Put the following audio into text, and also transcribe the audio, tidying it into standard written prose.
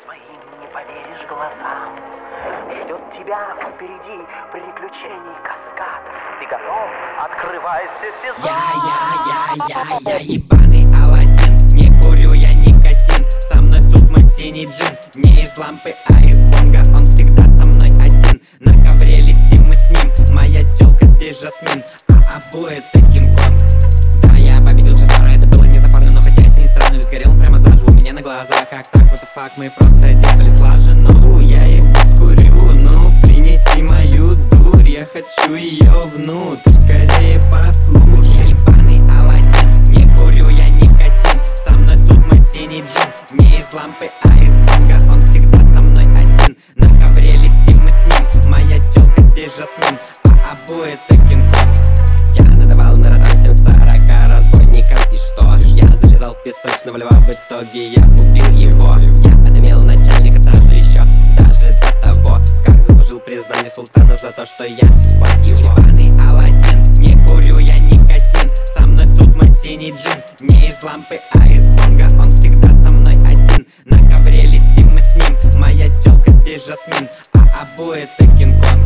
своим не поверишь глазам. Ждет тебя впереди приключений каскад. Ты готов? Открывайся сезон. Я ебаный Аладдин. Не курю я никотин. Со мной тут мой синий джин. Не из лампы, а из бонга. Он всегда со мной один. На ковре летим мы с ним. Моя тёлка здесь Жасмин, а обои это Кинг-Конг. Да, я победил Джафара, это было не запарно. Но хотя это не странно, ведь сгорел он прямо заживо у меня на глазах. Как так, what the fuck, мы просто действовали слаженно. Я его скурю, ну принеси мою дурь. Я хочу ее внутрь, скорее послушай. Ебаный Аладдин, не курю я никотин. Со мной тут мой синий джин. Не из лампы, а из бонга. Он всегда со мной один. На ковре летим мы с ним. Моя тёлка здесь Жасмин, а обои это Кинг-Конг. Я надавал на ротан всем 40 разбойникам. И что? Я залезал в песочного льва. В итоге я убил его. Я отымел начальника стражи еще даже до того, как заслужил признание султана за то, что я спас его. Ебаный Аладдин, не курю я никотин. Со мной тут мой синий джин. Не из лампы, а из бонга. Он всегда со мной один. На ковре летим мы с ним. Моя тёлка здесь Жасмин, а обои это Кинг-Конг.